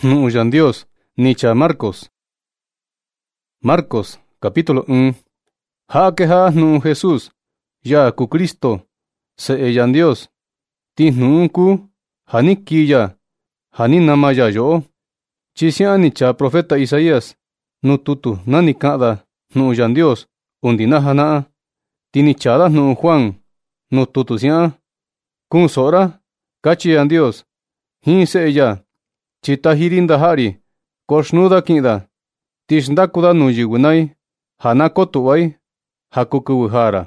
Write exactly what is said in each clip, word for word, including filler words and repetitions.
Nu'uyan Dios, nicha Marcos. Marcos, capítulo uno. Ha que ha nu Jesús, ya ku Cristo, se eyan Dios. Ti nu ku, hani kiya, hani namaya yo. Chisia nicha profeta Isaías, nu tutu nani kada, nu'uyan Dios, undina hana. Tini chada nu Juan, nu tutu sia. Kun sora, kachiyan Dios, hin se eya. Chita hirinda hari, koshnuda kinda, tishndakuda nujigunai, hanakotuwai, hakukuwihara.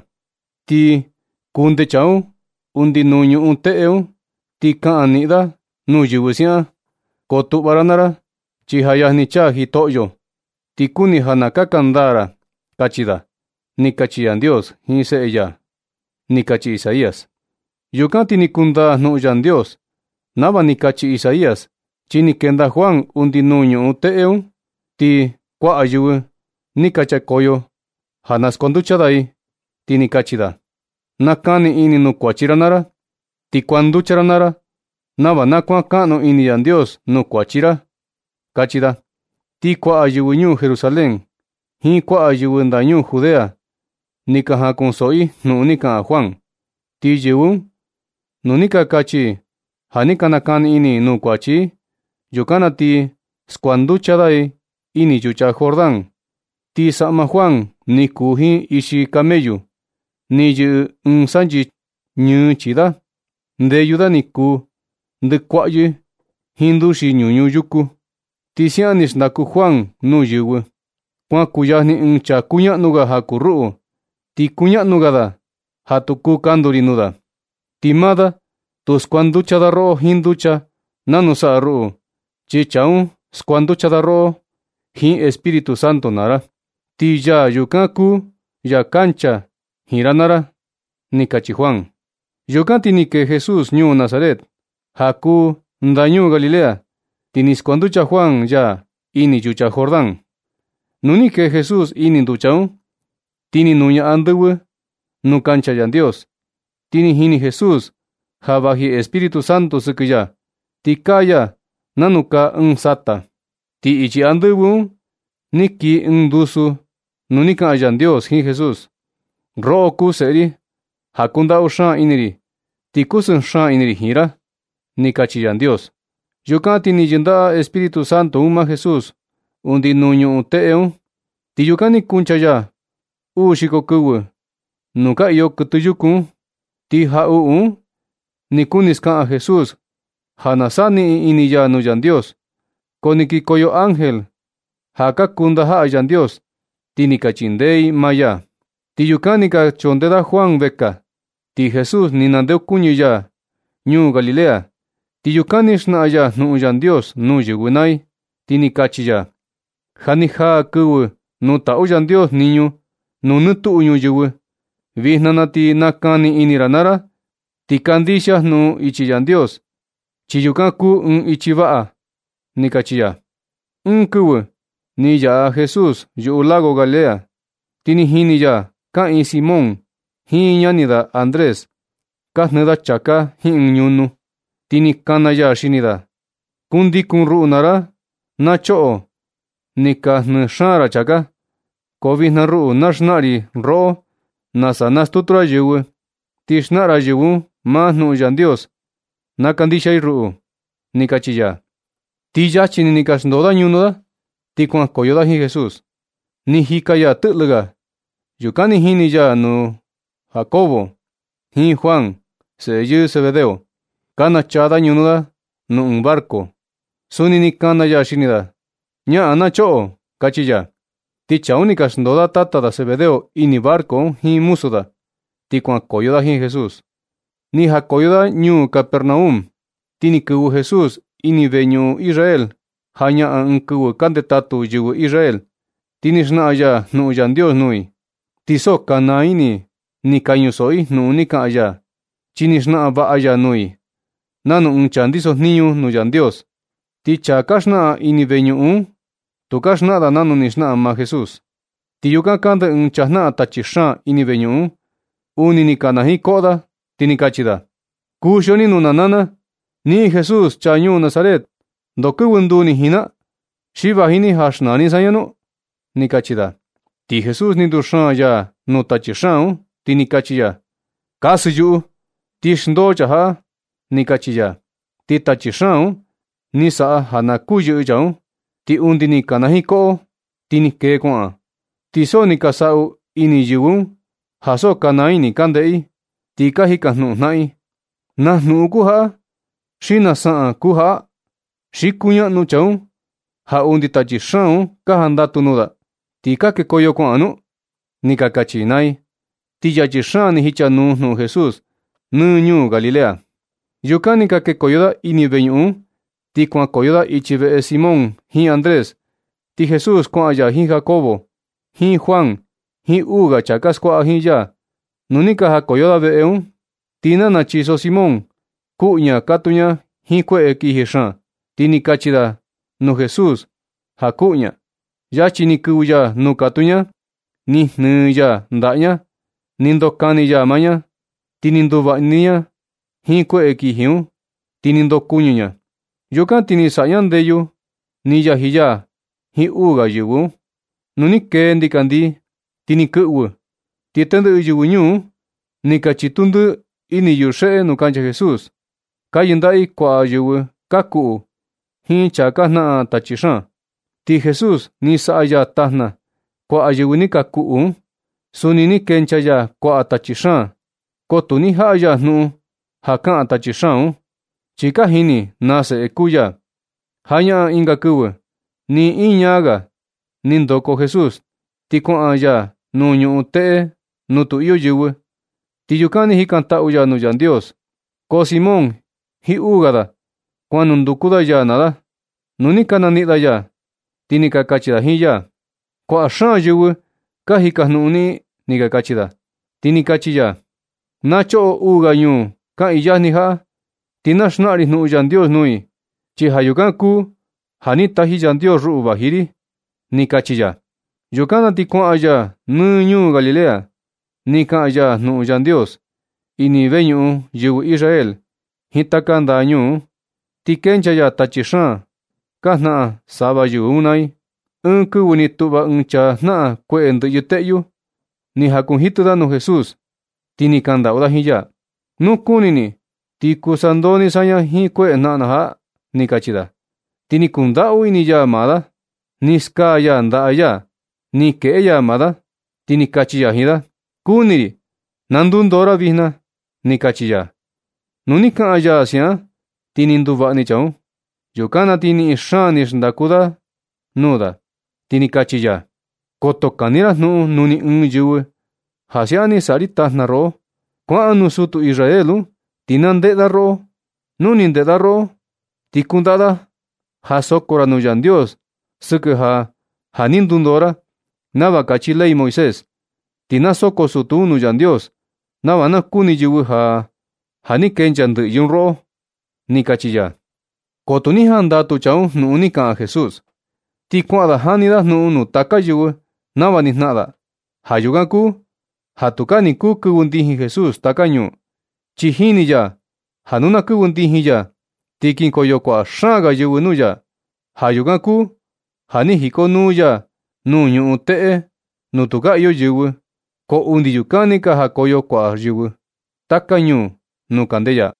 Ti kunde chau, undi nuñu unteu, ti kaanida, nujiwisia, kotubaranara, chihayahnicha hitoyo, ti kuni hanakakandara, kachida, ni kachiyan Dios, hinse ella, ni kachi Isaías. Yukanti ni kunda nu'uyan Dios, naba ni kachi Isaías, chini kenda Juan undi nuñu uteu, ti kwa ayuwe, ni kachakoyo, hanas konduchadai, ti ni kachida. Nakani ini nu kwachiranara, ti kwanducharanara, naba nakwa kano ini yan Dios nu kwachira, kachida. Ti kwa ayuwe nyu Jerusalén, hi kwa ayuwe nda nyu Judea, ni kaha konsoi nu nika Juan, ti yewu, nu nika kachi, hanika nakani ini nu kwachi, yukana ti skwanduchadai ini yucha Jordán. Ti sama Juan ni kuhi ishi kameyu, ni yu unsanji nyu chida, nde yuda ni ku, nde kwayu, hindushi nyunyu yuku. Ti sianis naku Juan nu yuwe, kwa kuyahni uncha kunya nuga hakuruu, ti kunya nuga da, hatuku kanduri nuda. Ti mada, tu skwanduchada ro hinducha, nanusa ruu. Chichaun skwanduchada ro, hin Espíritu Santo nara. Ti ya yukaku, ya cancha, hiranara, ni kachi Juan. Yukanti ni que Jesús nyu Nazaret, haku ndañu Galilea, tini skwanducha Juan ya ini yucha Jordán. Nuni que Jesús ini nduchaun, tini nuña anduwe, nu cancha yan Dios. Tini hini Jesús, habaji Espíritu Santo sukuya, ti kaya, nanuka un sata. Ti ichi anduwu, niki un dusu, nunika ayan Dios hin Jesús. Ro ku seri, hakunda usha iniri, ti kusun sha iniri hira, nikachi yan Dios. Yukanti ni yenda Espíritu Santo uma Jesús, undi nuñu uteu, ti yukani kunchaya, u shikokuwu, nuka iyo kutuyuku, ti hau, ni kuniska a Jesús, hanasani ini ya nu yan Dios. Koniki koyo ángel, haka kunda ha yan Dios, tini kachindei maya. Ti yukani ka chondeda Juan beka, ti Jesús ni nandeu kunyu ya, nyu Galilea. Ti yukani shna aya nu yan Dios nu yugunai, tini kachiya. Hani ha kuwu, nu tau yan Dios niñu, nu nutu unyu yuwe. Vihnana ti nakani iniranara, ti kandisha nu ichi yan Dios. Chiyukaku un ichibaa, ni kachiya. Un kuwu, ni ya Jesús yu lago Galilea. Tini hini ya, ka in Simón, hi ñanida Andrés. Ka neda chaka hi un ñunu. Tini kana ya shinida. Kundi kun ruunara, na choo. Ni ka nshara chaka. Kovihna ruu nashnari ro, nasa nastutra yuwe. Tishnara yuwu, ma nu yan Dios. Nakandisha ruu, ni kachiya. Ti yachini ni kasndoda ñunuda, ti kwa koyoda hi Jesús. Ni hikaya tutluga. Yukani hini ya nu Jacobo, hi Juan, se yu Zebedeo. Kana chada ñunuda, nu un barco. Suni ni kana ya shinida. Nya ana choo, kachiya. Ti chauni kasndoda tata da Zebedeo ini barco hi musuda. Ti kwa koyoda hi Jesús. Ni hakoyoda ñu Capernaum, tini kuwu Jesús ini veñu Israel, hanya an kuwu kante tatu yuwu Israel, tini shna aya nu yan Dios nui. Tiso kana ini, ni kañu soi nu nika aya, chini shna ba aya nui. Nanu un chandiso niñu nu yan Dios. Ti chaka shna ini veñu un, tuka shna da nanu ni shna ma Jesús. Ti yuka kante un chahna tachi shna ini veñu un, uni ni kana hi koda, tini kachida. Kushoni nunanana, ni Jesús chañu Nazaret, ndo kɨvɨ nduni jina, xi vajini ja xnani saña nu, ni kachi da. Ti Jesús ni nduxaan ya nu tachi xaan un, ti ni kachi ya: ―Kasɨ yu'u, ti xndoo cha ja'a, ni kachi ya. Ti tachi xaan un ni sa'a ja na kuyɨ'ɨ cha un, ti undi ni kanaji ko'o, ti ni kee kua'an. Ti so ni ka sa'u ini yɨvɨ un ja so kanai ni ka nde'i, ti ka jikajnu'un jna'i: ―¿Na jnu'un kuu ja'a? ¿Xi na sa'an kuu ja'a? ¿Xi kuña'nu cha un ja undi tachi xaan un ka jandatu nuu da, ti ka kekoyo kua'an nu? ―ni ka kachi nai. Ti yachi xaan ni jichanuu jnu'un Jesús nɨ ñuu Galilea. Yukan ni ka kekoyo da ini veñu'un, ti kuankoyo da ichi ve'e Simón jin Andrés. Ti Jesús kua'an ya jin Jacobo, jin Juan, jin uu ga cha ka skua'a jin ya. Nu ni ka jakoyo da ve'e un, ti na nachiso Simón ku'ña katu ña jin kue'e kiji xaan, ti ni kachi da nuu Jesús ja ku'ña. Yachi ni kɨvɨ ya nuu katu ña, ni jnɨɨ ya nda'a ña, ni ndokani ya maa ña, ti ni nduva'ni ña jin kue'e kiji un, ti ni ndokuñɨ ña. Yukan ti ni sa'a ña ndeyu ni yaji ya jin uu ga yɨvɨ un. Nu ni kee ndikandii, ti ni kɨ'vɨ, ti tɨndɨ'ɨ yɨvɨ ñuu un ni ka chitu ndɨ ini yuxe'e nu kancha Jesús. Ka yɨnda'i kua'a yɨvɨ ka ku'u jin cha ka jna'a tachi xaan. Ti Jesús ni sa'a ya tajna kua'a yɨvɨ ni ka ku'u un. Suni ni kencha ya kua'a tachi xaan, ko tu ni ja'a ya jnu'un ja ka'an tachi xaan un, chi ka jini na se'e kuu ya. Jaña'a inka kɨvɨ, ni in ñaa ga, ni ndoko Jesús, ti kua'an ya nuu ñu'un te'e nu tu iyo yɨvɨ. Ti yukan ni jikanta'a ya nuu Yandios. Ko Simón jin uu ga da kua'an nunduku da ya naa da. Nu ni ka nani'i da ya, ti ni ka kachi da jin ya: ―Kua'a xaan yɨvɨ ka jikajnu'un ni ―ni ka kachi da. Ti ni kachi ya: ―Na cho'o uu ga ñuu ka'in yajni ja'a, ti na xna'a ri jnu'un Yandios nui, chi ja yukan kuu ja ni taji Yandios ru'u vaji ri ―ni kachi ya. Yukan na ti kua'an ya nɨ ñuu Galilea, ni ka'an ya jnu'un Yandios ini veñu'u yɨvɨ Israel jin taka ndaa ñuu un. Ti kencha ya tachi xaan ka jna'a sava yɨvɨ un nai. Ɨɨn kɨvɨ ni tu'va ɨɨn chaa jna'a kue'e ndɨ'yɨ te'yu, ni jakunjitɨ da nuu Jesús, ti ni kanda'u da jin ya: ―Nu kuni ni, ti kusandoo ni saña jin kue'e jna'a na ja'a ―ni kachi da. Ti ni kunda'u ini ya maa da, ni skaa ya nda'a ya, ni ke'e ya maa da, ti ni kachi ya jin da: ―Kuni ri, na ndundoo ra vijna ―ni kachi ya. Nu ni ka'an ya si'an, ti ni nduva'ni cha un. Yukan na ti ni'i xaan ni xndaku da nuu da, ti ni kachi ya: ―Koto kani ra jnu'un nuu ni ɨɨn yɨvɨ ja sia'an ni sa'a ri tajna ro'o. Kua'an nuu sutu Israel un, ti na nde'e da ro'o. Nu ni nde'e da ro'o, ti kunda'a da ja soko ra nuu Yandios sɨkɨ ja ja ni ndundoo ra nava kachi ley Moisés. Ti na soko sutu un nuu Yandios nava na kuni yɨvɨ ja ja ni kencha ndɨ'yɨ un ro'o ―ni kachi ya. Ko tu ni jandatu cha un jnu'un ni ka'an Jesús, ti kua'an da jani da jnu'un nuu taka yɨvɨ nava ni jna'a da. Ja yukan kuu ja tuka ni kuu kɨvɨ ndijin Jesús taka ñuu, chi jini ya ja nu na kɨvɨ ndijin ya, ti kinkoyo kua'a xaan ga yɨvɨ nuu ya. Ja yukan kuu ja ni jikonuu ya nuu ñu'un te'e nu tu ka iyo yɨvɨ, ko undi yukan ni ka jakoyo kua'a yɨvɨ taka ñuu nuu kande ya.